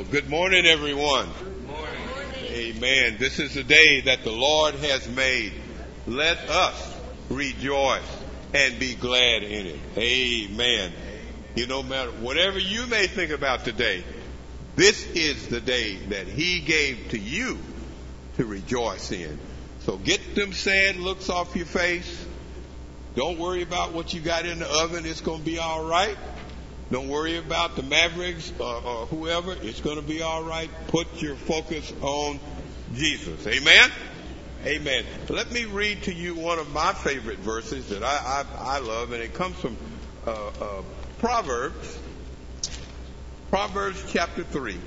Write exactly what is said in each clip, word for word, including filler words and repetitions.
Good morning, everyone. Good morning. Amen. This is the day that the Lord has made. Let us rejoice and be glad in it. Amen. You know, matter whatever you may think about today, this is the day that He gave to you to rejoice in. So get them sad looks off your face. Don't worry about what you got in the oven. It's going to be all right. Don't worry about the Mavericks or, or whoever. It's going to be all right. Put your focus on Jesus. Amen? Amen. Let me read to you one of my favorite verses that I, I, I love, and it comes from uh, uh, Proverbs. Proverbs chapter three.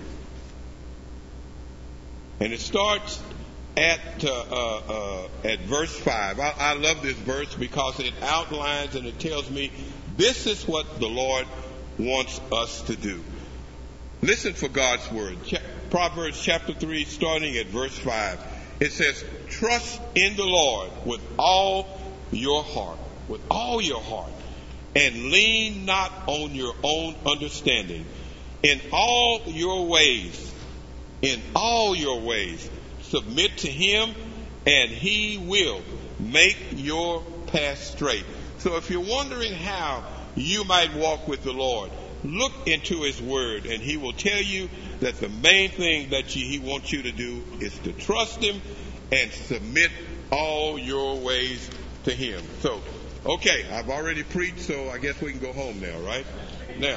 And it starts at uh, uh, uh, at verse five. I, I love this verse because it outlines and it tells me this is what the Lord wants us to do. Listen for God's word. Ch- Proverbs chapter three, starting at verse five. It says, trust in the Lord with all your heart, with all your heart, and lean not on your own understanding. In all your ways, in all your ways, submit to Him, and He will make your path straight. So if you're wondering how you might walk with the Lord, look into His Word, and He will tell you that the main thing that you, He wants you to do is to trust Him and submit all your ways to Him. So, okay, I've already preached, so I guess we can go home now, right? Now.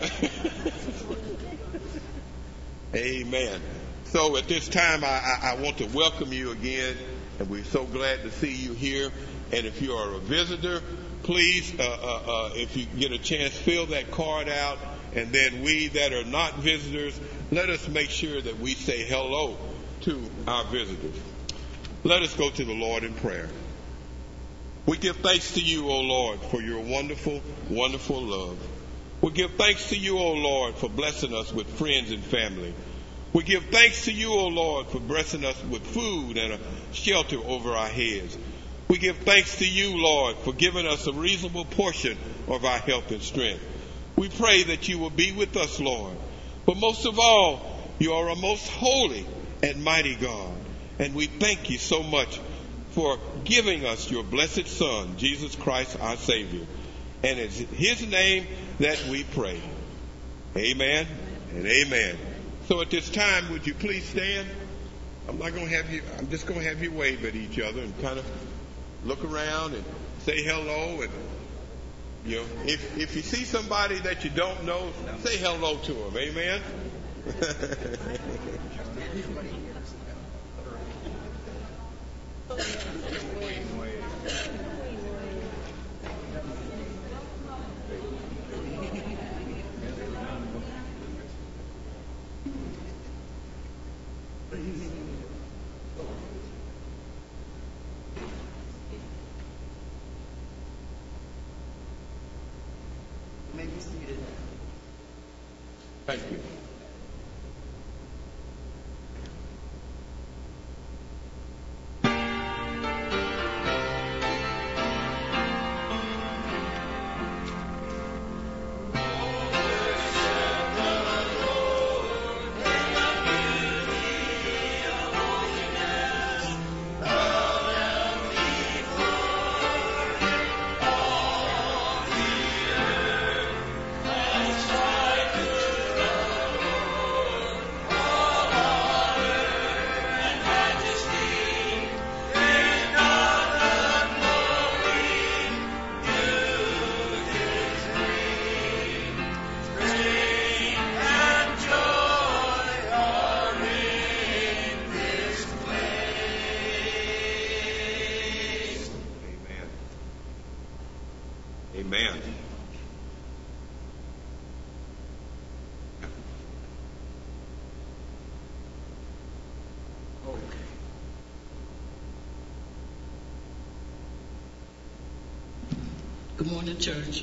Amen. So at this time, I, I, I want to welcome you again, and we're so glad to see you here. And if you are a visitor, please, uh, uh, uh, if you get a chance, fill that card out. And then we that are not visitors, let us make sure that we say hello to our visitors. Let us go to the Lord in prayer. We give thanks to you, O Lord, for your wonderful, wonderful love. We give thanks to you, O Lord, for blessing us with friends and family. We give thanks to you, O Lord, for blessing us with food and a shelter over our heads. We give thanks to you, Lord, for giving us a reasonable portion of our health and strength. We pray that you will be with us, Lord. But most of all, you are a most holy and mighty God. And we thank you so much for giving us your blessed Son, Jesus Christ, our Savior. And it's in His name that we pray. Amen and amen. So at this time, would you please stand? I'm not going to have you, I'm just going to have you wave at each other and kind of look around and say hello. And, you know, if, if you see somebody that you don't know, say hello to them. Amen? Thank you. Amen. Okay. Good morning, church.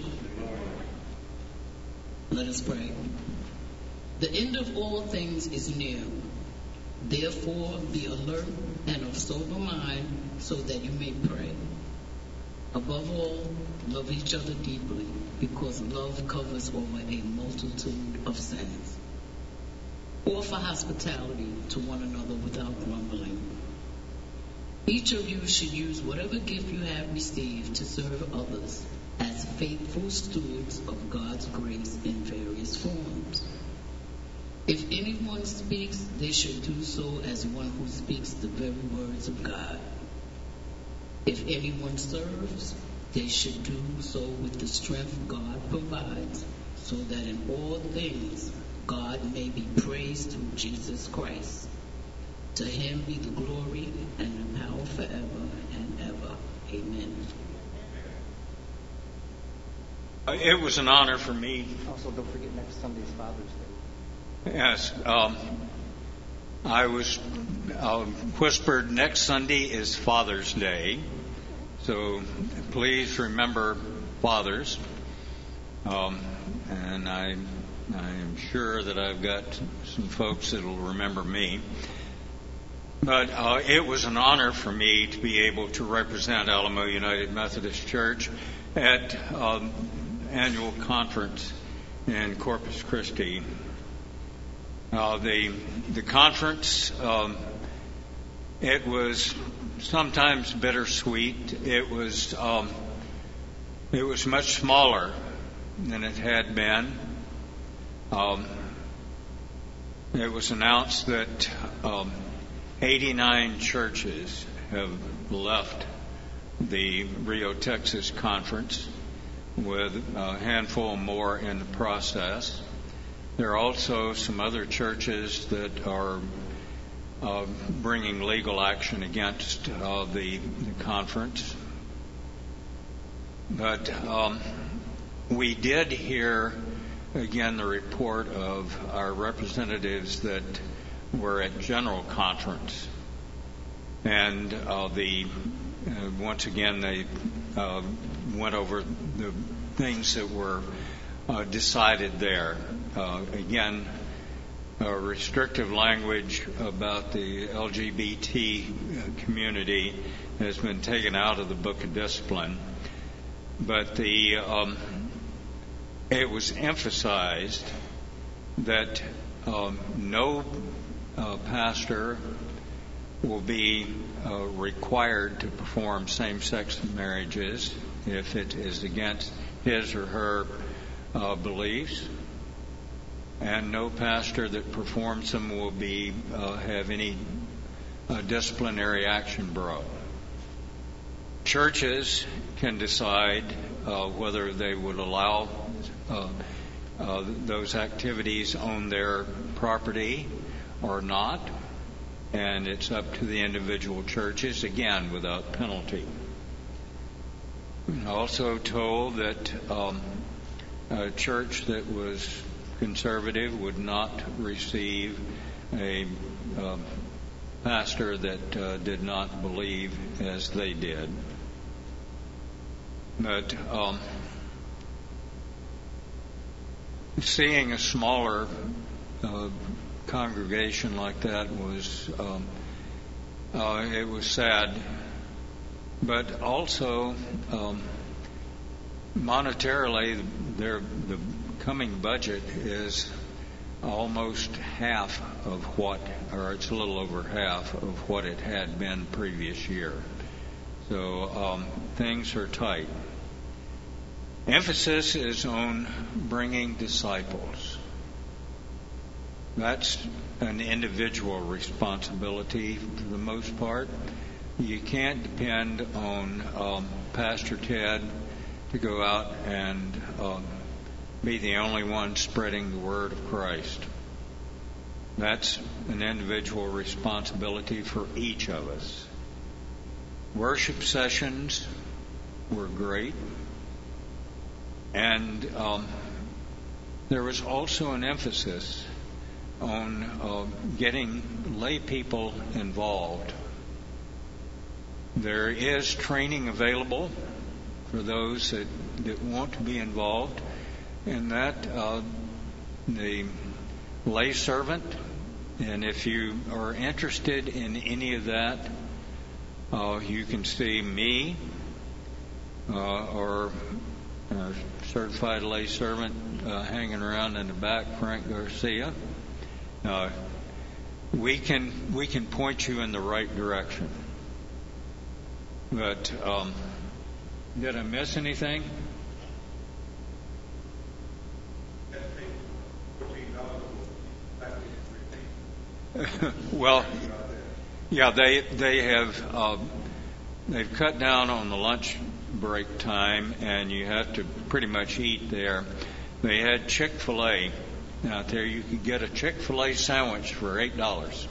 Let us pray. The end of all things is near. Therefore, be alert and of sober mind so that you may pray. Above all, love each other deeply, because love covers over a multitude of sins. Offer hospitality to one another without grumbling. Each of you should use whatever gift you have received to serve others as faithful stewards of God's grace in various forms. If anyone speaks, they should do so as one who speaks the very words of God. If anyone serves, they should do so with the strength God provides, so that in all things God may be praised through Jesus Christ. To him be the glory and the power forever and ever. Amen. It was an honor for me. Also, don't forget next Sunday's Father's Day. Yes. Um, I was uh, whispered next Sunday is Father's Day. So please remember fathers. Um, and I, I am sure that I've got some folks that will remember me. But uh, it was an honor for me to be able to represent Alamo United Methodist Church at um, annual conference in Corpus Christi. Uh, the the conference, um, it was sometimes bittersweet. It was um, it was much smaller than it had been. Um, it was announced that um, eighty-nine churches have left the Rio, Texas conference, with a handful more in the process. There are also some other churches that are uh, bringing legal action against uh, the, the conference. But um, we did hear, again, the report of our representatives that were at General Conference. And uh, the uh, once again, they uh, went over the things that were uh, decided there. Uh, again, uh, restrictive language about the L G B T community has been taken out of the Book of Discipline. But the um, it was emphasized that um, no uh, pastor will be uh, required to perform same-sex marriages if it is against his or her uh, beliefs, and no pastor that performs them will be uh, have any uh, disciplinary action brought. Churches can decide uh, whether they would allow uh, uh, those activities on their property or not, and it's up to the individual churches, again, without penalty. Also told that um, a church that was conservative would not receive a uh, pastor that uh, did not believe as they did. But um, seeing a smaller uh, congregation like that was um, uh, it was sad, but also um, monetarily, their the coming budget is almost half of what, or it's a little over half of what it had been previous year. So um, things are tight. Emphasis is on bringing disciples. That's an individual responsibility for the most part. You can't depend on um, Pastor Ted to go out and um, be the only one spreading the word of Christ. That's an individual responsibility for each of us. Worship sessions were great. And um, there was also an emphasis on uh, getting lay people involved. There is training available for those that, that want to be involved, and that uh, the lay servant, and if you are interested in any of that, uh, you can see me uh, or a certified lay servant uh, hanging around in the back, Frank Garcia. Uh, we can we can point you in the right direction. But um, did I miss anything? Well, yeah, they they have uh, they've cut down on the lunch break time, and you have to pretty much eat there. They had Chick-fil-A out there. You could get a Chick-fil-A sandwich for eight dollars.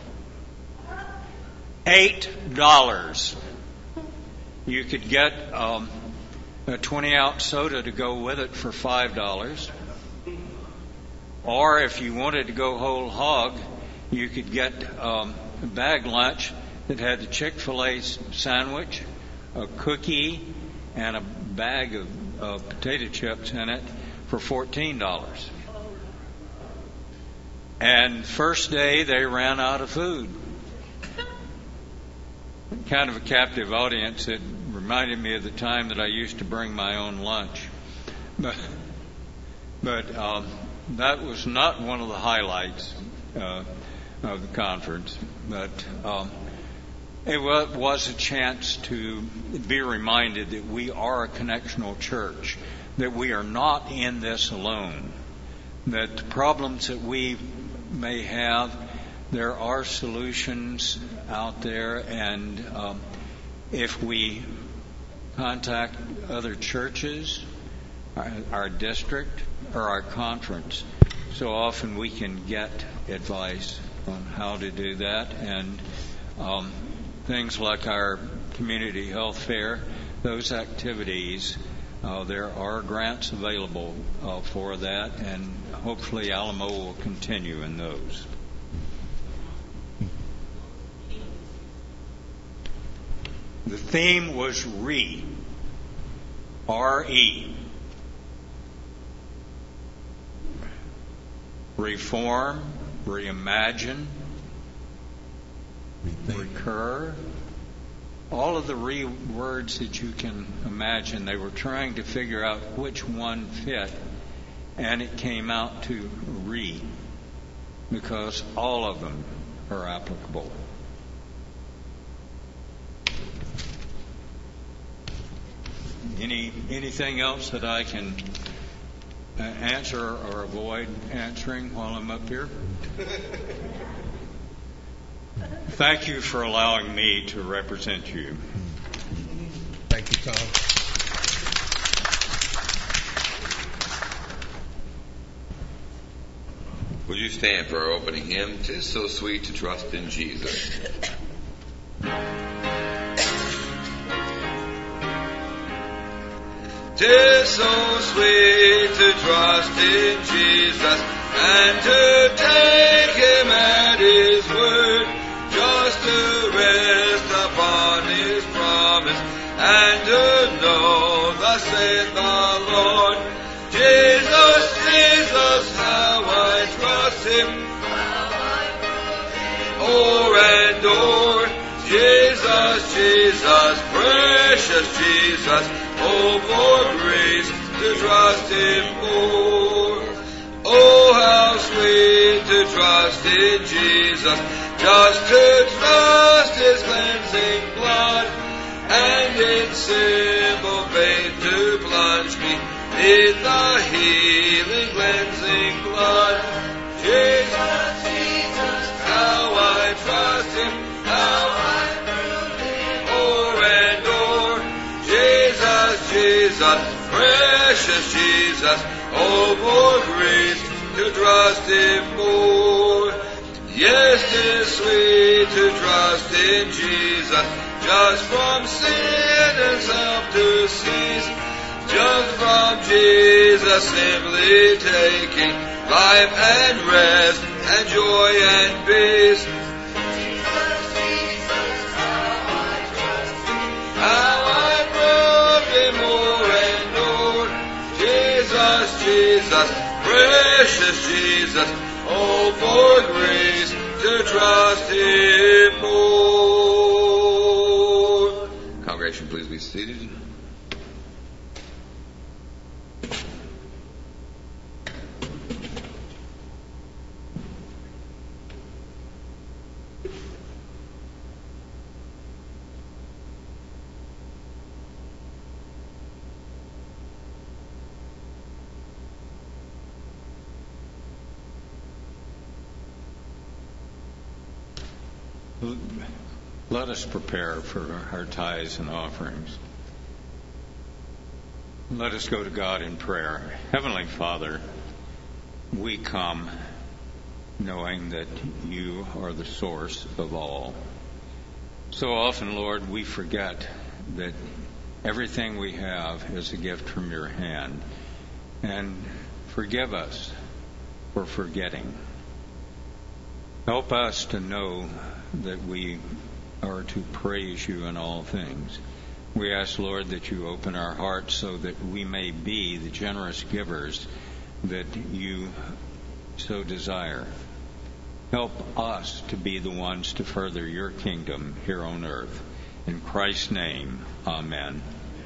Eight dollars. You could get um, a twenty-ounce soda to go with it for five dollars. Or if you wanted to go whole hog, you could get um, a bag lunch that had the Chick-fil-A sandwich, a cookie, and a bag of uh, potato chips in it for fourteen dollars. And first day they ran out of food. Kind of a captive audience. It reminded me of the time that I used to bring my own lunch. But, but um, that was not one of the highlights uh, of the conference. But um, it was a chance to be reminded that we are a connectional church, that we are not in this alone, that the problems that we may have, there are solutions out there, and um, if we contact other churches, our, our district, or our conference, so often we can get advice on how to do that. And um, things like our community health fair, those activities, uh, there are grants available uh, for that, and hopefully Alamo will continue in those. The theme was re, R E. Reform, reimagine, Rethink. Recur. All of the re words that you can imagine, they were trying to figure out which one fit, and it came out to re, because all of them are applicable. Any anything else that I can uh, answer or avoid answering while I'm up here? Thank you for allowing me to represent you. Thank you, Tom. Would you stand for our opening hymn? 'Tis so sweet to trust in Jesus. Tis so sweet to trust in Jesus and to take Him at His word, just to rest upon His promise and to know, thus saith the Lord. Jesus, Jesus, how I trust Him, o'er and o'er. Jesus, Jesus, precious Jesus, oh, for grace to trust Him more. Oh, how sweet to trust in Jesus, just to trust His cleansing blood, and in simple faith to plunge me in the healing cleansing blood. Jesus, Jesus, how I trust Him, how I prove Him, o'er and o'er. Jesus, Jesus, precious Jesus, oh, for grace to trust Him more. Yes, 'tis sweet to trust in Jesus, just from sin and self to cease, just from Jesus simply taking life and rest and joy and peace. Jesus, Jesus, how I trust Him, how I prove Him more and more. Jesus, Jesus, precious Jesus, oh, for grace to trust Him more. Congregation, please be seated. let us prepare for our tithes and offerings. Let us go to God in prayer. Heavenly Father, we come knowing that you are the source of all. So often, Lord, we forget that everything we have is a gift from your hand. And forgive us for forgetting. Help us to know that we are to praise you in all things. We ask, Lord, that you open our hearts so that we may be the generous givers that you so desire. Help us to be the ones to further your kingdom here on earth. In Christ's name, amen.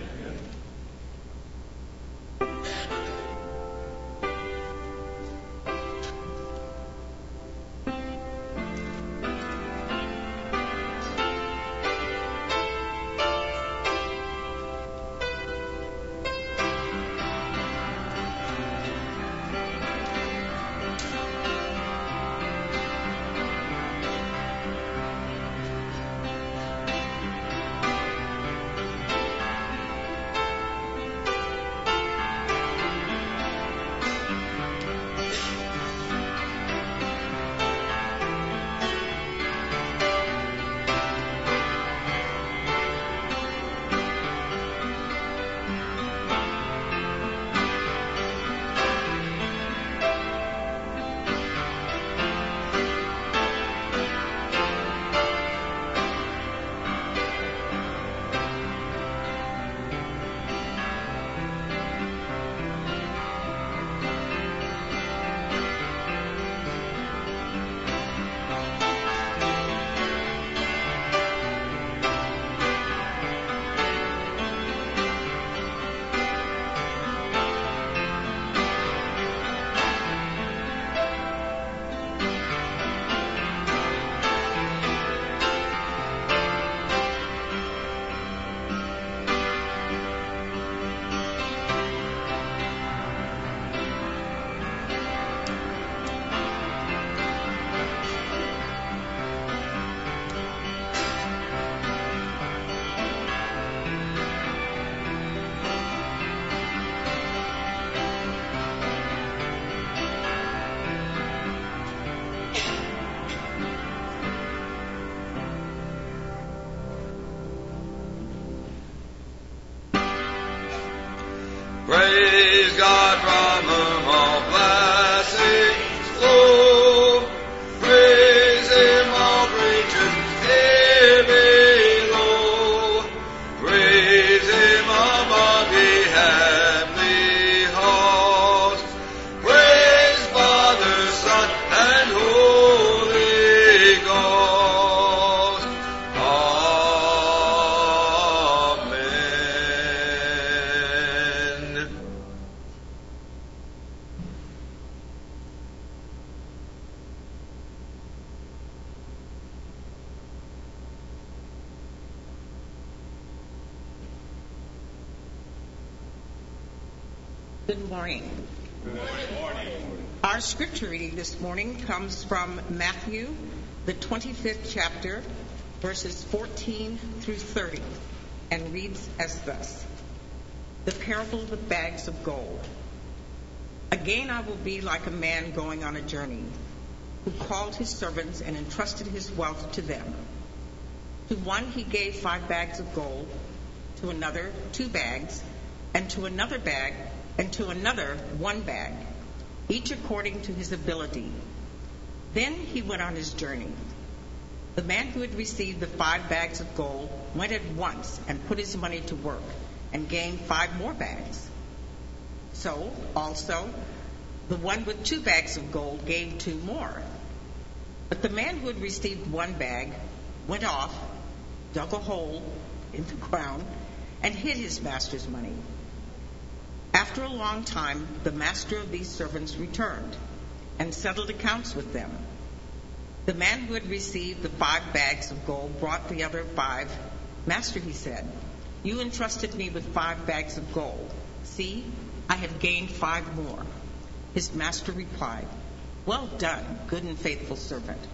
Praise God from whom all blessings flow. Praise Him, all creatures here below. Praise Him above the heavenly host. Praise Father, Son, and Holy Ghost. Amen. Good morning. Good morning. Our scripture reading this morning comes from Matthew, the twenty-fifth chapter, verses fourteen through thirty, and reads as thus. The parable of the bags of gold. Again I will be like a man going on a journey, who called his servants and entrusted his wealth to them. To one he gave five bags of gold, to another two bags, and to another bag, and to another one bag, each according to his ability. Then he went on his journey. The man who had received the five bags of gold went at once and put his money to work and gained five more bags. So, also, the one with two bags of gold gained two more. But the man who had received one bag went off, dug a hole in the ground, and hid his master's money. After a long time, the master of these servants returned and settled accounts with them. The man who had received the five bags of gold brought the other five. Master, he said, you entrusted me with five bags of gold. See, I have gained five more. His master replied, well done, good and faithful servant.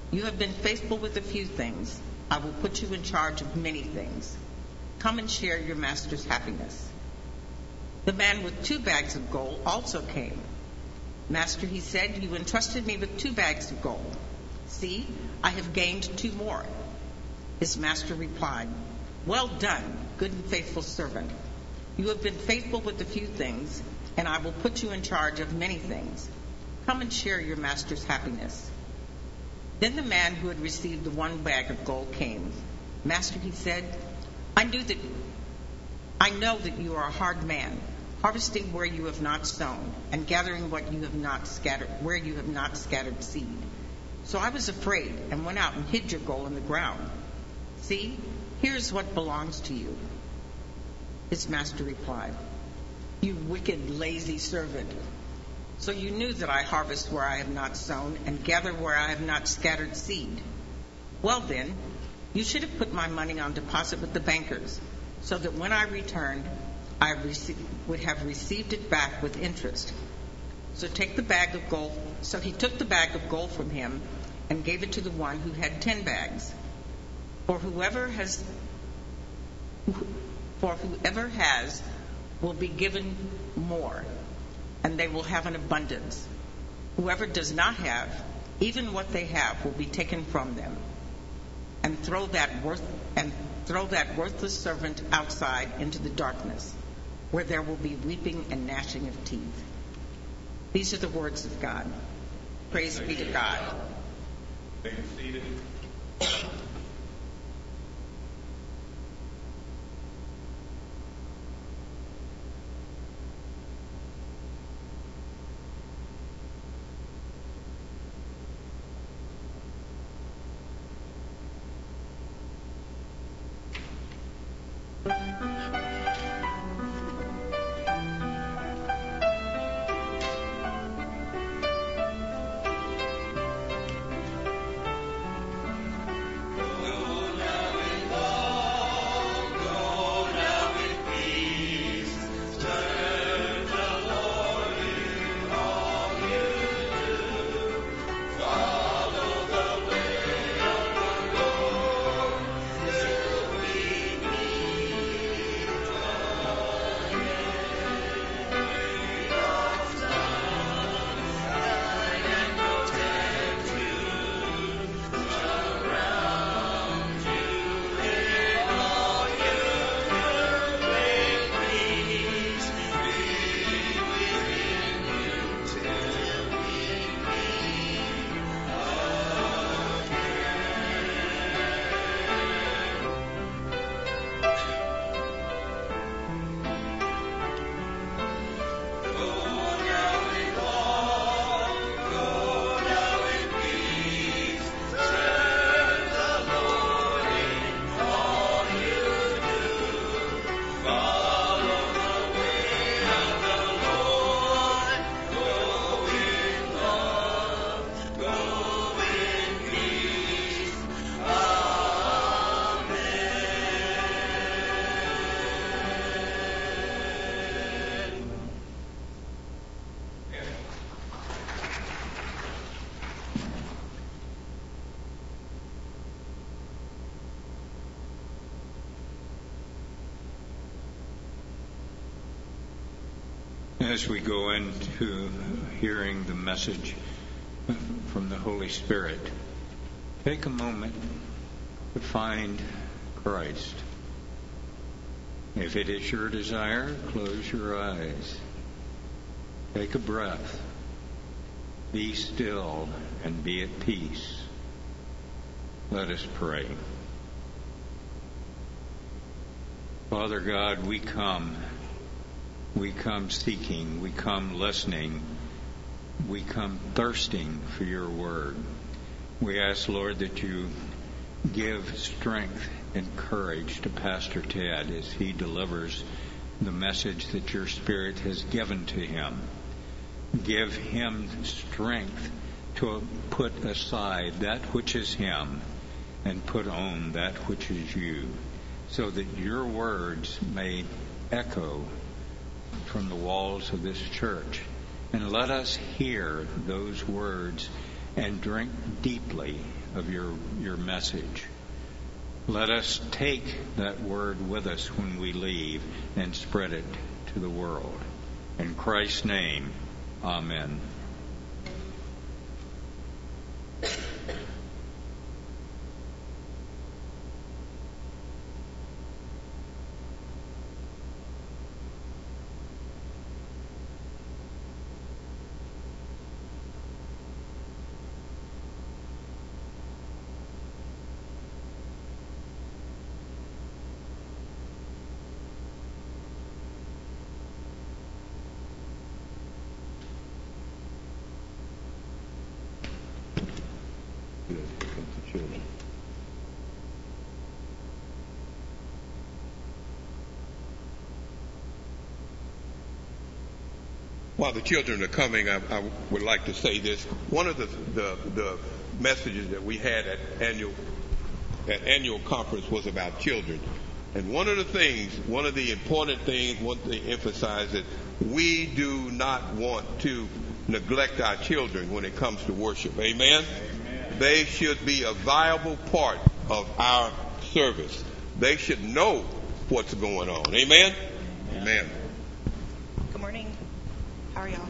You have been faithful with a few things. I will put you in charge of many things. Come and share your master's happiness." The man with two bags of gold also came. "Master," he said, "you entrusted me with two bags of gold. See, I have gained two more." His master replied, "Well done, good and faithful servant. You have been faithful with a few things, and I will put you in charge of many things. Come and share your master's happiness." Then the man who had received the one bag of gold came. "Master," he said, I knew that I know that you are a hard man, harvesting where you have not sown, and gathering what you have not scattered, where you have not scattered seed. So I was afraid and went out and hid your gold in the ground. See, here is what belongs to you." His master replied, "You wicked, lazy servant. So you knew that I harvest where I have not sown and gather where I have not scattered seed. Well then, you should have put my money on deposit with the bankers, so that when I returned, I rece- would have received it back with interest. So take the bag of gold." So he took the bag of gold from him and gave it to the one who had ten bags. For whoever has, for whoever has will be given more, and they will have an abundance. Whoever does not have, even what they have will be taken from them. And throw that worth and throw that worthless servant outside into the darkness, where there will be weeping and gnashing of teeth. These are the words of God. Praise be to God. Take a seat. As we go into hearing the message from the Holy Spirit, take a moment to find Christ. If it is your desire, close your eyes. Take a breath. Be still and be at peace. Let us pray. Father God, we come. We come seeking. We come listening. We come thirsting for your word. We ask, Lord, that you give strength and courage to Pastor Ted as he delivers the message that your Spirit has given to him. Give him strength to put aside that which is him and put on that which is you, so that your words may echo from the walls of this church. And let us hear those words and drink deeply of your, your message. Let us take that word with us when we leave and spread it to the world. In Christ's name, amen. While the children are coming, I, I would like to say this. One of the, the, the messages that we had at annual, at annual conference was about children. And one of the things, one of the important things, one thing emphasized that we do not want to neglect our children when it comes to worship. Amen? Amen. They should be a viable part of our service. They should know what's going on. Amen? Amen. Amen. Good morning. How are y'all?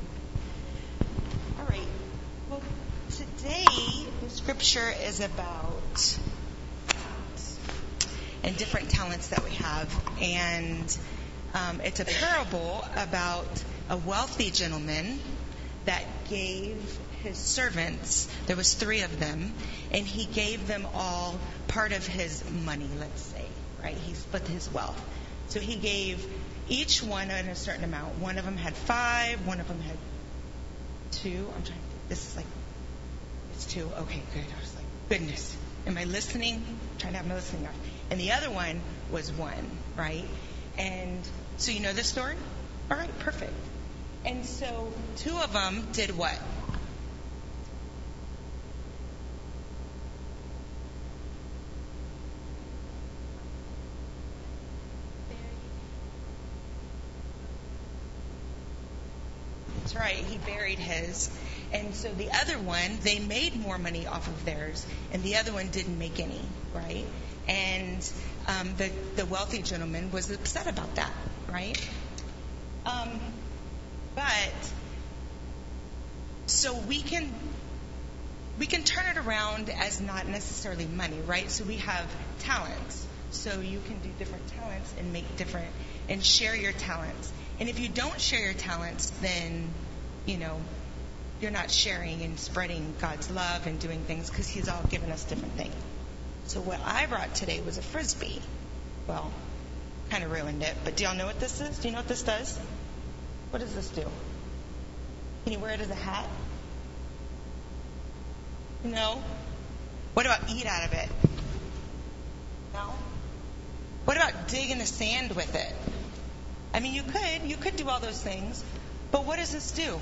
All right. Well, today the scripture is about talents and different talents that we have. And um, it's a parable about a wealthy gentleman that gave his servants, there was three of them, and he gave them all part of his money, let's say, right? He split his wealth. So he gave each one in a certain amount. One of them had five, one of them had two. I'm trying to, this is like, it's two. Okay, good. I was like, goodness. Am I listening? I'm trying to have my listening off. And the other one was one, right? And so you know this story? All right, perfect. And so two of them did what? That's right, he buried his. And so the other one, they made more money off of theirs, and the other one didn't make any, right? And um, the, the wealthy gentleman was upset about that, right? Um, but, so we can, we can turn it around as not necessarily money, right? So we have talents. So you can do different talents and make different, and share your talents. And if you don't share your talents, then, you know, you're not sharing and spreading God's love and doing things, because He's all given us different things. So what I brought today was a Frisbee. Well, kind of ruined it, but do y'all know what this is? Do you know what this does? What does this do? Can you wear it as a hat? No? What about eat out of it? No? What about dig in the sand with it? I mean, you could. You could do all those things. But what does this do?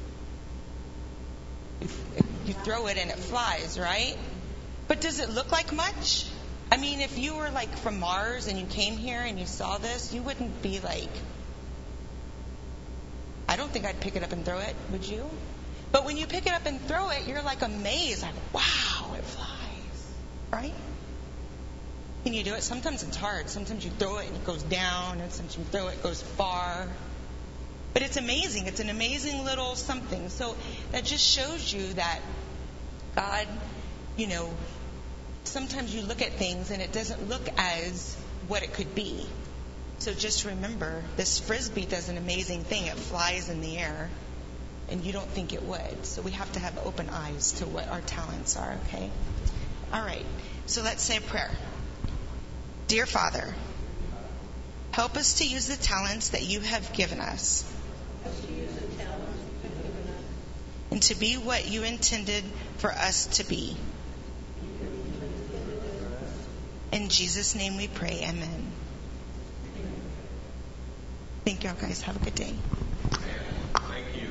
If, if you throw it and it flies, right? But does it look like much? I mean, if you were like from Mars and you came here and you saw this, you wouldn't be like, I don't think I'd pick it up and throw it, would you? But when you pick it up and throw it, you're like amazed, like, wow, it flies, right? Can you do it? Sometimes it's hard. Sometimes you throw it and it goes down, and sometimes you throw it, it goes far. But it's amazing. It's an amazing little something. So that just shows you that God, you know, sometimes you look at things and it doesn't look as what it could be. So just remember, this Frisbee does an amazing thing. It flies in the air, and you don't think it would. So we have to have open eyes to what our talents are, okay? All right. So let's say a prayer. Dear Father, help us to use the talents that you have given us and to be what you intended for us to be. In Jesus' name we pray, amen. Thank y'all guys. Have a good day. Thank you.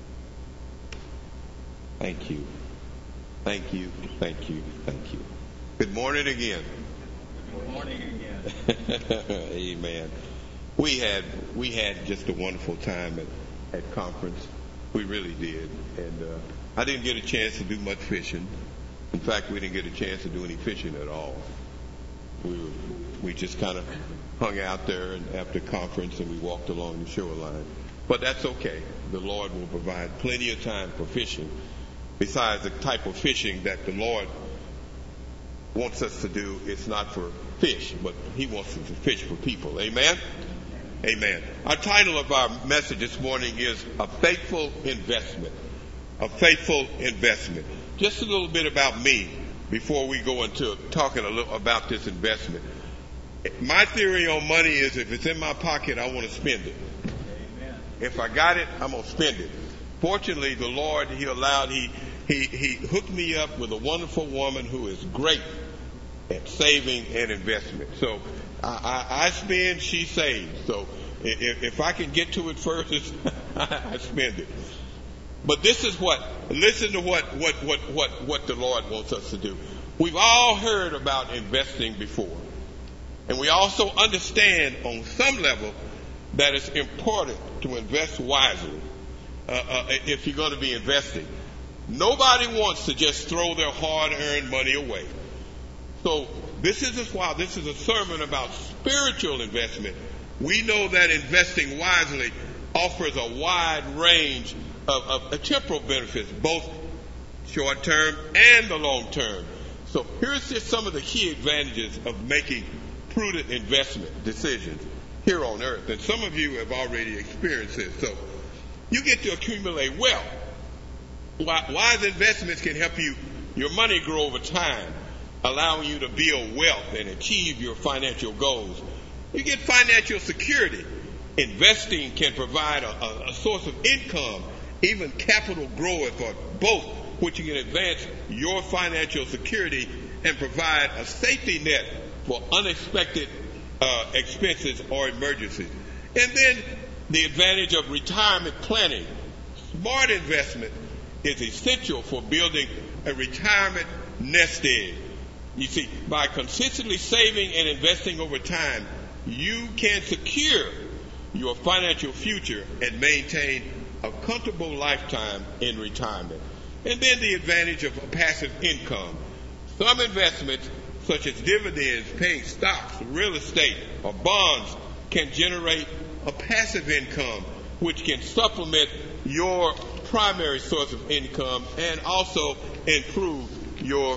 Thank you. Thank you. Thank you. Thank you. Good morning again. Good morning again. Amen. We had we had just a wonderful time at, at conference. We really did. And uh, I didn't get a chance to do much fishing. In fact, we didn't get a chance to do any fishing at all. We were, we just kind of hung out there and after conference and we walked along the shoreline. But that's okay. The Lord will provide plenty of time for fishing. Besides the type of fishing that the Lord wants us to do, it's not for fish, but He wants us to fish for people. Amen? Amen. Our title of our message this morning is A Faithful Investment. A Faithful Investment. Just a little bit about me before we go into talking a little about this investment. My theory on money is if it's in my pocket, I want to spend it. Amen. If I got it, I'm going to spend it. Fortunately, the Lord, He allowed, He He He hooked me up with a wonderful woman who is great at saving and investment. So I, I, I spend, she saves. So if, if I can get to it first, I spend it. But this is what, listen to what, what, what, what, what the Lord wants us to do. We've all heard about investing before. And we also understand on some level that it's important to invest wisely uh, uh, if you're going to be investing. Nobody wants to just throw their hard-earned money away. So this is why this is a sermon about spiritual investment. We know that investing wisely offers a wide range of, of, of temporal benefits, both short-term and the long-term. So here's just some of the key advantages of making prudent investment decisions here on earth. And some of you have already experienced this. So you get to accumulate wealth. Wise investments can help you, your money grow over time, allowing you to build wealth and achieve your financial goals. You get financial security. Investing can provide a, a, a source of income, even capital growth, or both, which can advance your financial security and provide a safety net for unexpected uh, expenses or emergencies. And then the advantage of retirement planning. Smart investment is essential for building a retirement nest egg. You see, by consistently saving and investing over time, you can secure your financial future and maintain a comfortable lifetime in retirement. And then the advantage of passive income. Some investments, such as dividends, paying stocks, real estate, or bonds, can generate a passive income, which can supplement your primary source of income and also improve your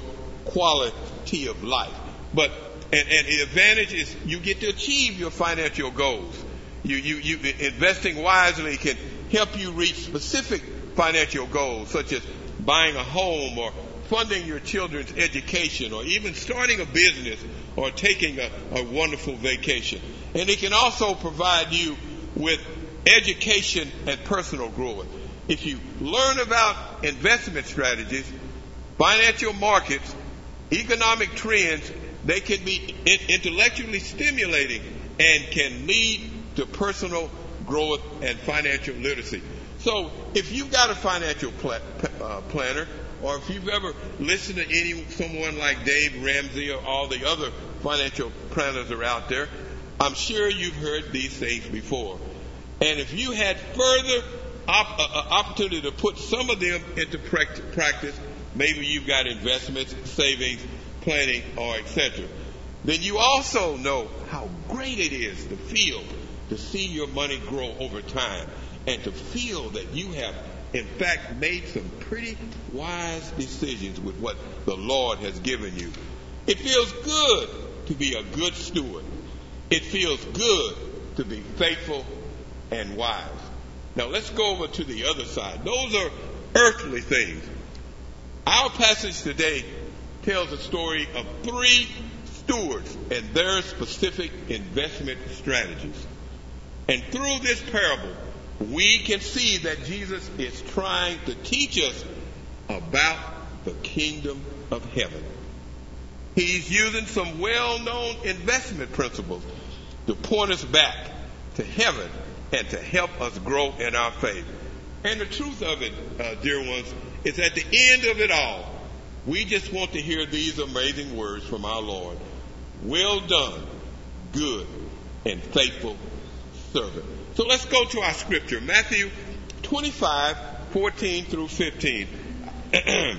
quality of life. But and, and the advantage is you get to achieve your financial goals. You, you, you investing wisely can help you reach specific financial goals, such as buying a home or funding your children's education or even starting a business or taking a, a wonderful vacation. And it can also provide you with education and personal growth. If you learn about investment strategies, financial markets, economic trends, they can be intellectually stimulating and can lead to personal growth and financial literacy. So if you've got a financial pl- uh, planner, or if you've ever listened to any someone like Dave Ramsey or all the other financial planners are out there, I'm sure you've heard these things before. And if you had further op- uh, opportunity to put some of them into practice, maybe you've got investments, savings, planning, or et cetera, then you also know how great it is to feel, to see your money grow over time, and to feel that you have, in fact, made some pretty wise decisions with what the Lord has given you. It feels good to be a good steward. It feels good to be faithful and wise. Now let's go over to the other side. Those are earthly things. Our passage today tells a story of three stewards and their specific investment strategies. And through this parable, we can see that Jesus is trying to teach us about the kingdom of heaven. He's using some well-known investment principles to point us back to heaven and to help us grow in our faith. And the truth of it, uh, dear ones, is at the end of it all, We just want to hear these amazing words from our Lord. Well done, good and faithful servant. So let's go to our scripture, Matthew twenty-five, fourteen through fifteen. Again,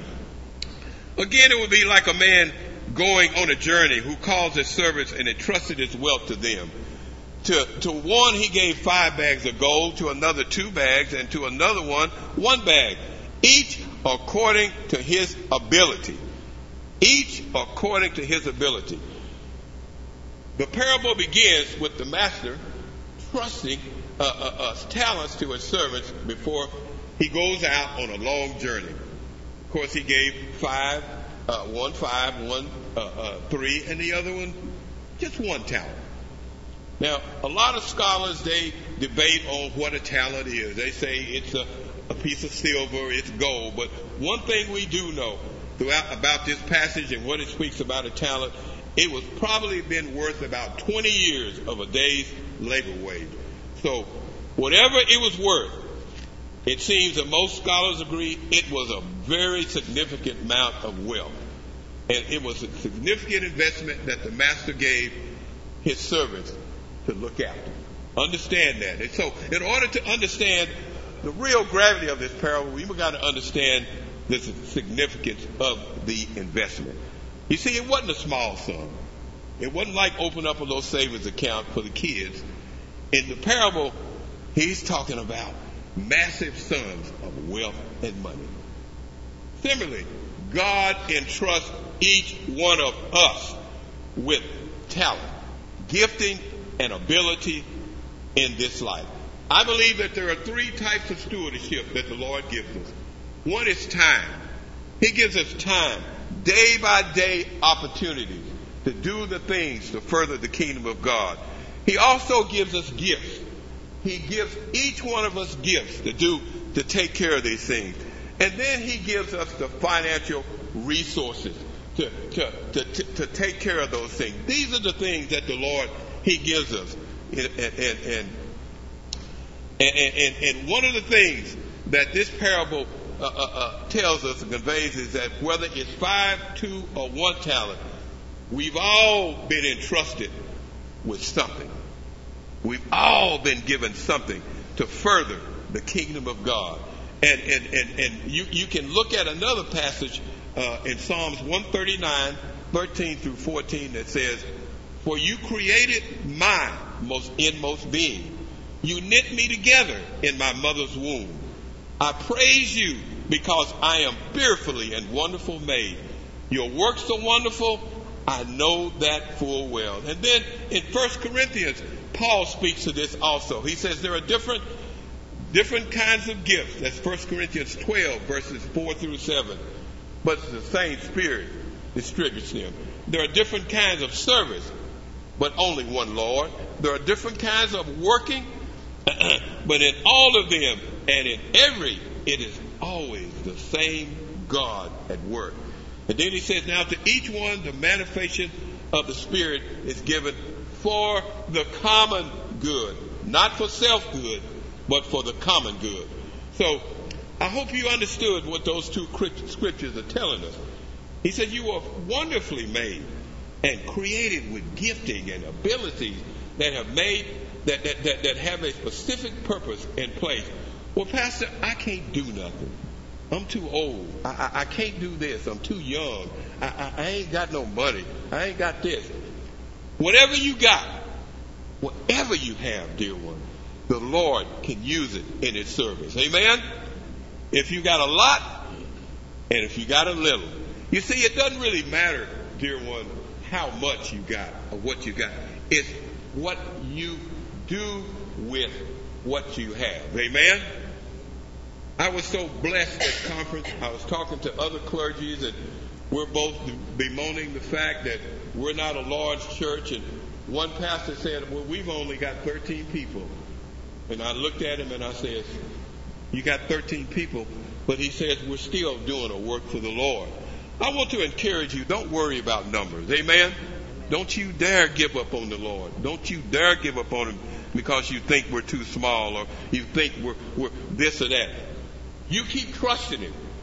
it would be like a man going on a journey who calls his servants and entrusted his wealth to them. To, to one he gave five bags of gold, to another two bags, and to another one one bag, each according to his ability. Each according to his ability. The parable begins with the master trusting uh, uh, uh, talents to his servants before he goes out on a long journey. Of course, he gave five, uh, one five, one uh, uh, three, and the other one just one talent. Now, a lot of scholars, they debate on what a talent is. They say it's a, a piece of silver, it's gold. But one thing we do know throughout about this passage and what it speaks about a talent, it was probably been worth about twenty years of a day's labor wage. So whatever it was worth, it seems that most scholars agree it was a very significant amount of wealth. And it was a significant investment that the master gave his servants to look after. Understand that. And so in order to understand the real gravity of this parable, we've got to understand the significance of the investment. You see, it wasn't a small sum. It wasn't like open up a little savings account for the kids. In the parable, he's talking about massive sums of wealth and money. Similarly, God entrusts each one of us with talent, gifting, and ability in this life. I believe that there are three types of stewardship that the Lord gives us. One is time. He gives us time, day by day opportunities to do the things to further the kingdom of God. He also gives us gifts. He gives each one of us gifts to do, to take care of these things. And then he gives us the financial resources to, to, to, to, to take care of those things. These are the things that the Lord, he gives us. And, and, and, and, and, and one of the things that this parable uh, uh, uh, tells us and conveys is that whether it's five, two, or one talent, we've all been entrusted with something. We've all been given something to further the kingdom of God. And and and, and you, you can look at another passage uh, in Psalms one thirty-nine, thirteen through fourteen that says, "For you created my most inmost being. You knit me together in my mother's womb. I praise you because I am fearfully and wonderfully made. Your works are wonderful. I know that full well." And then in First Corinthians, Paul speaks to this also. He says there are different different kinds of gifts. That's First Corinthians twelve, verses four through seven. But the same Spirit distributes them. There are different kinds of service, but only one Lord. There are different kinds of working, but in all of them and in every, it is always the same God at work. And then he says, now to each one the manifestation of the Spirit is given for the common good, not for self-good, but for the common good. So I hope you understood what those two scriptures are telling us. He said you were wonderfully made and created with gifting and abilities that have made that, that, that, that have a specific purpose in place. Well, Pastor, I can't do nothing. I'm too old. I, I, I can't do this. I'm too young. I, I, I ain't got no money. I ain't got this. Whatever you got, whatever you have, dear one, the Lord can use it in His service. Amen? If you got a lot and if you got a little. You see, it doesn't really matter, dear one, how much you got or what you got. It's what you do with what you have. Amen? I was so blessed at conference. I was talking to other clergies, and we're both bemoaning the fact that we're not a large church. And one pastor said, well, we've only got thirteen people. And I looked at him and I said, you got thirteen people, but he says we're still doing a work for the Lord. I want to encourage you, don't worry about numbers. Amen? Don't you dare give up on the Lord. Don't you dare give up on Him because you think we're too small or you think we're, we're this or that. You keep trusting Him.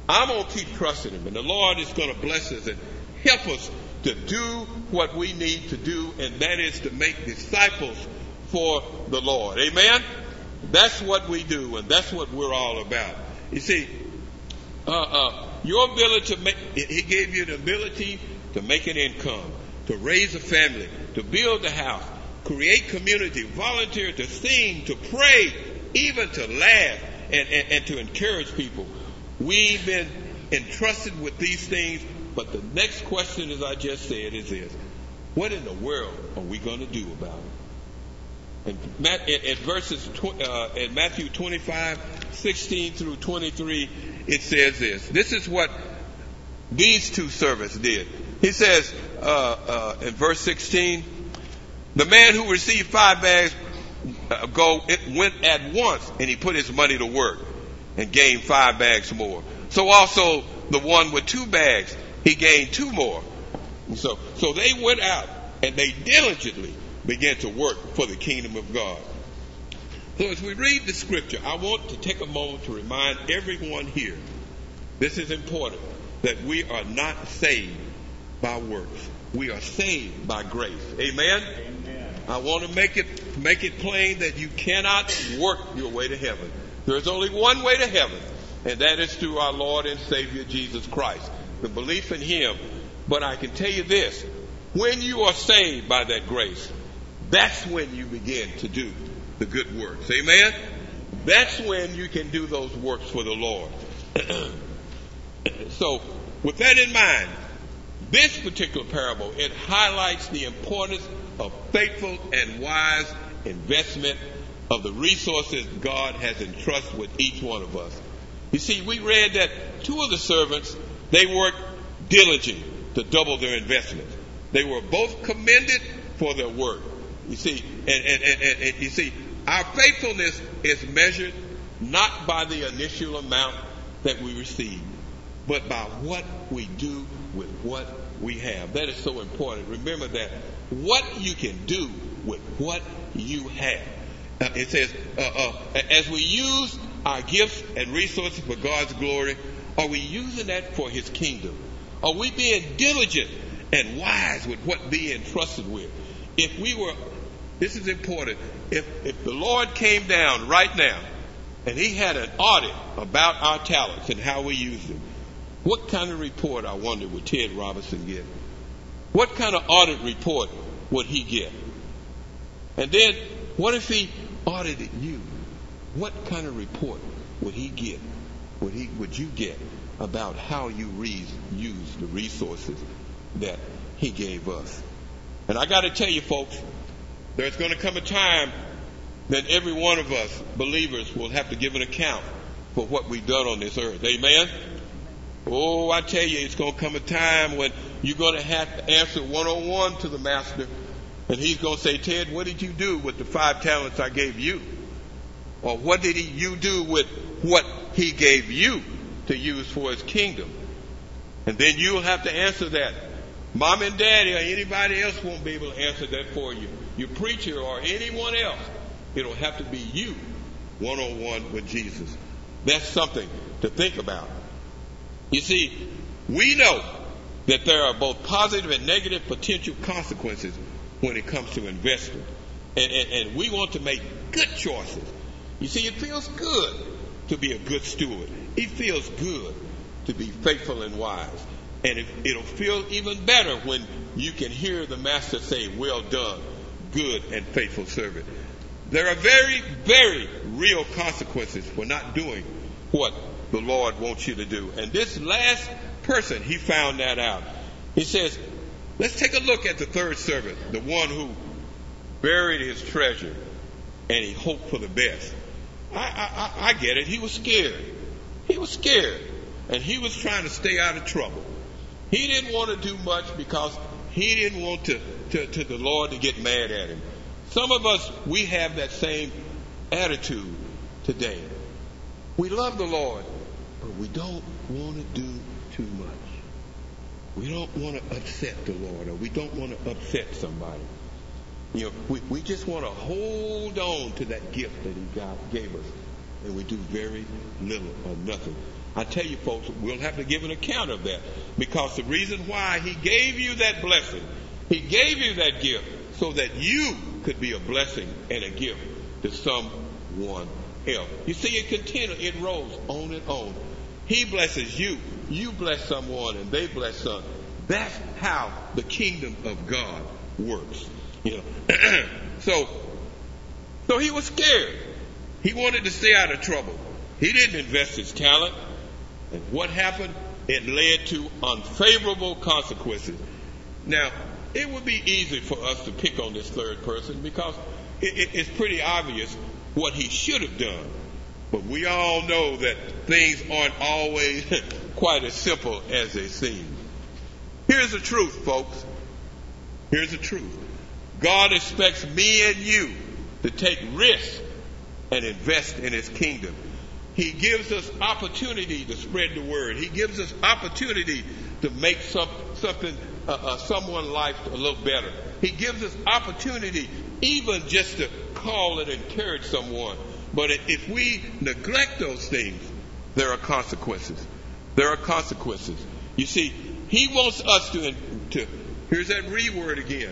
I'm going to keep trusting him. And the Lord is going to bless us and help us to do what we need to do, and that is to make disciples for the Lord. Amen? That's what we do, and that's what we're all about. You see, uh, uh, your ability to make, he gave you the ability to make an income, to raise a family, to build a house, create community, volunteer, to sing, to pray, even to laugh and, and, and to encourage people. We've been entrusted with these things, but the next question, as I just said, is this: what in the world are we going to do about it? And in verses uh, in Matthew twenty-five, sixteen through twenty-three, it says this. This is what these two servants did. He says uh, uh, in verse sixteen, the man who received five bags uh, go it went at once, and he put his money to work and gained five bags more. So also the one with two bags, he gained two more. And so, so they went out and they diligently began to work for the kingdom of God. So as we read the scripture, I want to take a moment to remind everyone here, this is important, that we are not saved by works. We are saved by grace. Amen? Amen. I want to make it make it plain that you cannot work your way to heaven. There's only one way to heaven, and that is through our Lord and Savior Jesus Christ, the belief in him. But I can tell you this: when you are saved by that grace, that's when you begin to do the good works. Amen? That's when you can do those works for the Lord. So, with that in mind, this particular parable, it highlights the importance of faithful and wise investment of the resources God has entrusted with each one of us. You see, we read that two of the servants, they worked diligently to double their investment. They were both commended for their work. You see, and, and, and, and, and you see, our faithfulness is measured not by the initial amount that we receive, but by what we do with what we have. That is so important. Remember that what you can do with what you have. Uh, it says, uh, uh, as we use our gifts and resources for God's glory, are we using that for his kingdom? Are we being diligent and wise with what being entrusted with? If we were, this is important, if, if the Lord came down right now and he had an audit about our talents and how we use them, what kind of report, I wonder, would Ted Robinson get? What kind of audit report would he get? And then, what if he audited you? What kind of report would he get? Would he? Would you get about how you re- use the resources that he gave us? And I got to tell you, folks, there's going to come a time that every one of us believers will have to give an account for what we've done on this earth. Amen? Oh, I tell you, it's going to come a time when you're going to have to answer one-on-one to the master, and he's going to say, Ted, what did you do with the five talents I gave you? Or what did he, you do with what he gave you to use for his kingdom? And then you'll have to answer that. Mom and daddy or anybody else won't be able to answer that for you. Your preacher or anyone else. It'll have to be you one-on-one with Jesus. That's something to think about. You see, we know that there are both positive and negative potential consequences when it comes to investing. And, and, and we want to make good choices. You see, it feels good to be a good steward. It feels good to be faithful and wise. And it, it'll feel even better when you can hear the master say, well done, good and faithful servant. There are very, very real consequences for not doing what the Lord wants you to do. And this last person, he found that out. He says, let's take a look at the third servant, the one who buried his treasure and he hoped for the best. I, I, I get it. He was scared. He was scared. And he was trying to stay out of trouble. He didn't want to do much because he didn't want to, to, to the Lord to get mad at him. Some of us, we have that same attitude today. We love the Lord, but we don't want to do too much. We don't want to upset the Lord, or we don't want to upset somebody. You know, we, we just want to hold on to that gift that he God gave us, and we do very little or nothing. I tell you folks, we'll have to give an account of that, because the reason why he gave you that blessing, he gave you that gift so that you could be a blessing and a gift to someone else. You see, it continues, it rolls on and on. He blesses you, you bless someone, and they bless some. That's how the kingdom of God works. You know, so so he was scared. He wanted to stay out of trouble. He didn't invest his talent. And what happened? It led to unfavorable consequences. Now, it would be easy for us to pick on this third person, because it, it, it's pretty obvious what he should have done. But we all know that things aren't always quite as simple as they seem. Here's the truth, folks. Here's the truth. God expects me and you to take risks and invest in his kingdom. He gives us opportunity to spread the word. He gives us opportunity to make some, something, uh, uh, someone's life a little better. He gives us opportunity even just to call and encourage someone. But if we neglect those things, there are consequences. There are consequences. You see, he wants us to, to here's that re word again,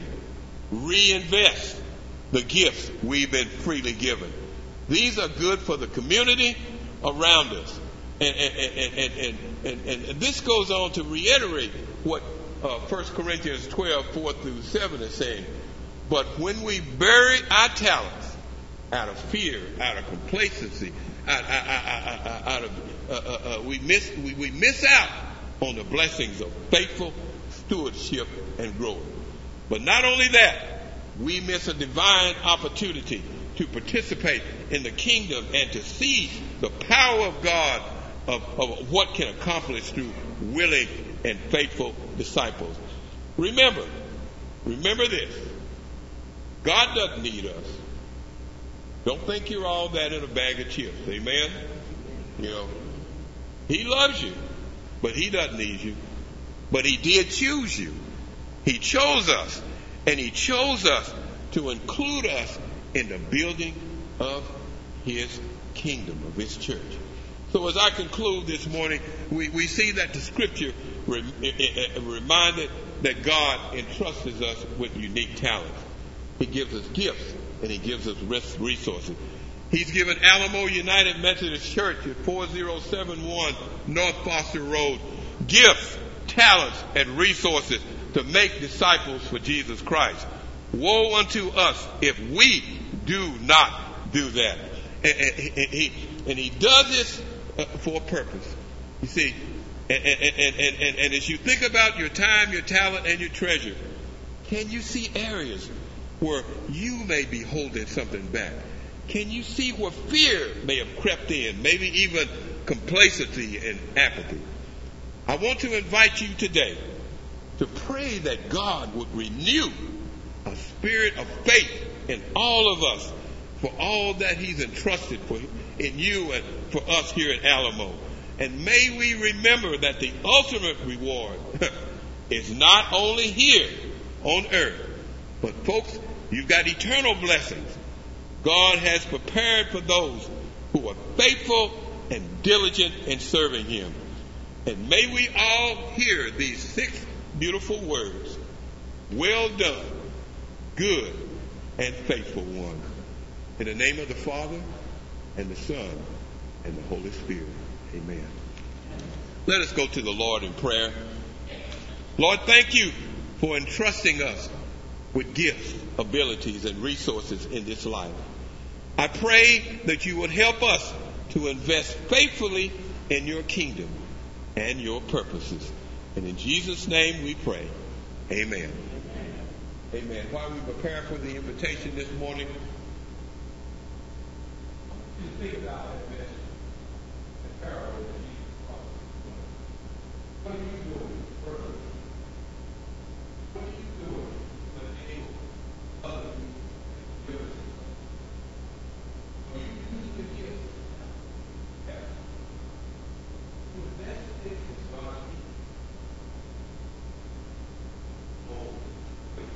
reinvest the gifts we've been freely given. These are good for the community around us. And, and, and, and, and, and, and this goes on to reiterate what uh, First Corinthians twelve, four through seven is saying. But when we bury our talents out of fear, out of complacency, out, out, out, out of uh, uh, uh, we miss we, we miss out on the blessings of faithful stewardship and growth. But not only that, we miss a divine opportunity to participate in the kingdom and to see the power of God of, of what can accomplish through willing and faithful disciples. Remember, remember this. God doesn't need us. Don't think you're all that in a bag of chips. Amen? You know, he loves you, but he doesn't need you. But he did choose you. He chose us, and he chose us to include us in the building of his kingdom, of his church. So as I conclude this morning, we, we see that the scripture re, uh, reminded that God entrusts us with unique talents. He gives us gifts, and he gives us resources. He's given Alamo United Methodist Church at four oh seven one North Foster Road gifts, talents, and resources to make disciples for Jesus Christ. Woe unto us if we do not do that. And, and, and, he, and he does this uh, for a purpose. You see, and, and, and, and, and as you think about your time, your talent, and your treasure, can you see areas where you may be holding something back? Can you see where fear may have crept in, maybe even complacency and apathy? I want to invite you today to pray that God would renew a spirit of faith in all of us for all that he's entrusted for in you and for us here at Alamo. And may we remember that the ultimate reward is not only here on earth, but folks, you've got eternal blessings God has prepared for those who are faithful and diligent in serving him. And may we all hear these six beautiful words: well done, good and faithful one. In the name of the Father and the Son and the Holy Spirit. Amen. Let us go to the Lord in prayer. Lord, thank you for entrusting us with gifts, abilities, and resources in this life. I pray that you would help us to invest faithfully in your kingdom and your purposes. And in Jesus' name we pray. Amen. Amen. While we prepare for the invitation this morning, just think about that message, the parable that Jesus taught. What are you doing further? What are you doing to enable other people to give us? Are you using the gifts? Yes. To invest in God's people. Oh, wait.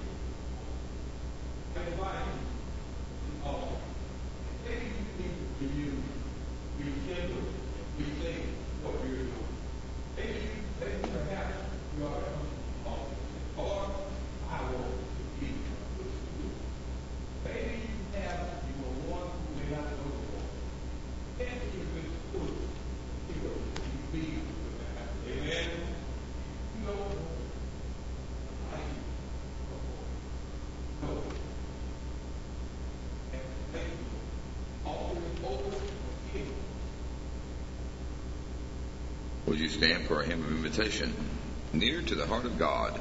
I invite you to all. Maybe you need to you rekindle, rethink what you're Will you stand for a hymn of invitation? Near to the Heart of God.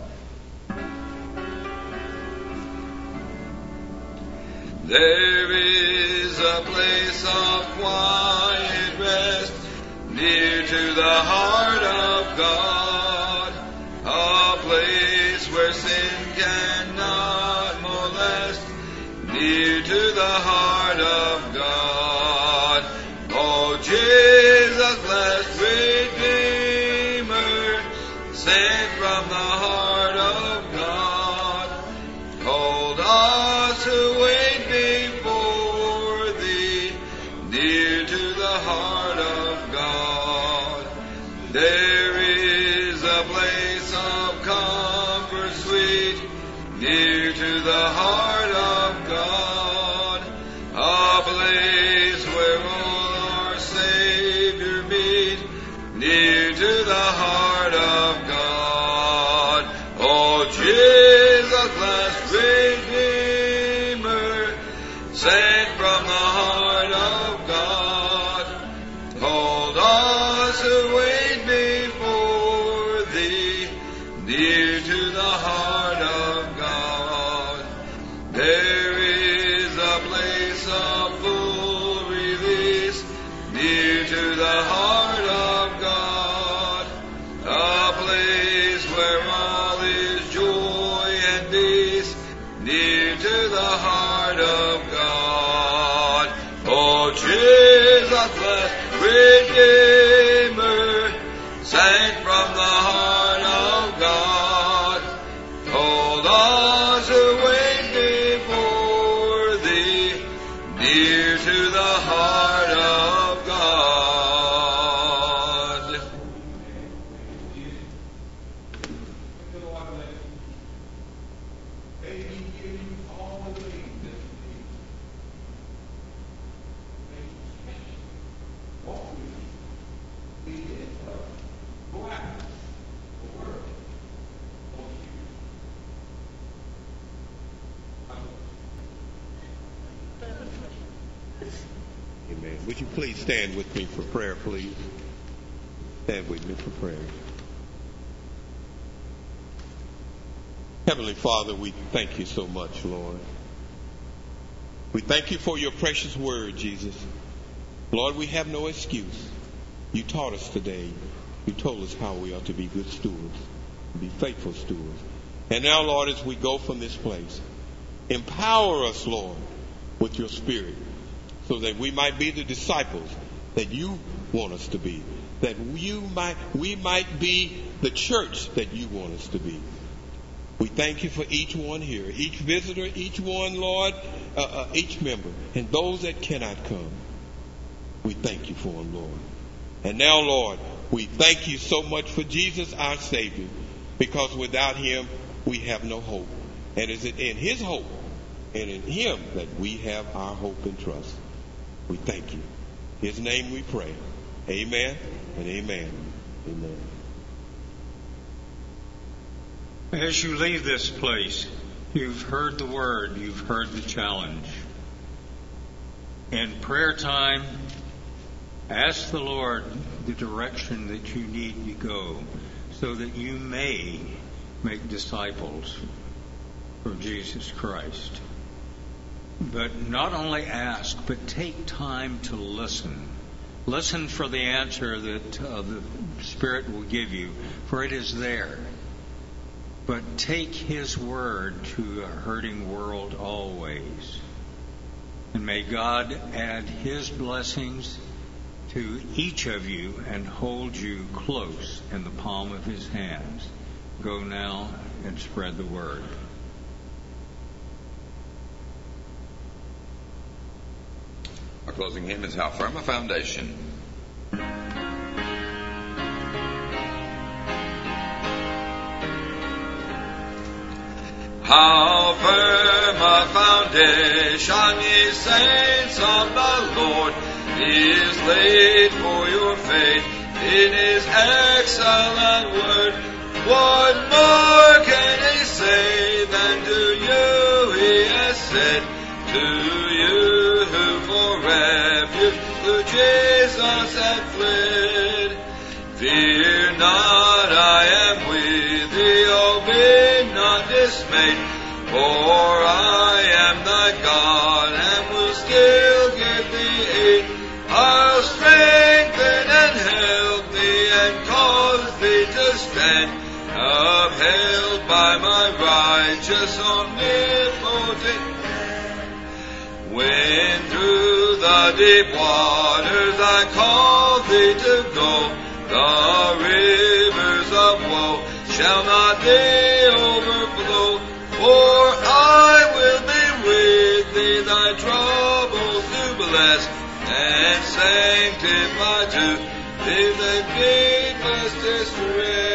There is a place of quiet rest near to the heart of God, a place where sin cannot molest, near to the heart of God. Oh, Jesus, blessed Redeemer, sent from the heart of God, told us to wait before thee, near to the heart of God. There is a place of comfort sweet, near to the heart of God, a place where all our Savior meet, near to the heart of God. Oh, Jesus, blessed Redeemer, sent from the heart of God, told us to wait before thee, near to the heart of God. There is a place of full release, near to the heart of God, a place where all is joy and peace, near to the heart of God. Oh, Jesus, blessed Redeemer, sent from the heart of God, told us to wait before thee, near to the heart of God. Amen. Would you please stand with me for prayer, please? Stand with me for prayer. Heavenly Father, we thank you so much, Lord. We thank you for your precious word, Jesus. Lord, we have no excuse. You taught us today. You told us how we ought to be good stewards, be faithful stewards. And now, Lord, as we go from this place, empower us, Lord, with your Spirit, so that we might be the disciples that you want us to be, that you might, we might be the church that you want us to be. We thank you for each one here, each visitor, each one, Lord, uh, uh, each member, and those that cannot come. We thank you for them, Lord. And now, Lord, we thank you so much for Jesus, our Savior, because without him, we have no hope. And it's in his hope and in him that we have our hope and trust. We thank you. In his name we pray. Amen and amen. Amen. As you leave this place, you've heard the word, you've heard the challenge. In prayer time, ask the Lord the direction that you need to go so that you may make disciples of Jesus Christ. But not only ask, but take time to listen. Listen for the answer that uh, the Spirit will give you, for it is there. But take His word to a hurting world always. And may God add His blessings to each of you and hold you close in the palm of His hands. Go now and spread the word. Our closing hymn is How Firm a Foundation. How firm a foundation, ye saints of the Lord, is laid for your faith in His excellent word. What more can He say than to you He has said? To you who for refuge to Jesus have fled, fear When through the deep waters I call thee to go, the rivers of woe shall not they overflow. For I will be with thee, thy troubles to bless, and sanctify to thee the deepest distress.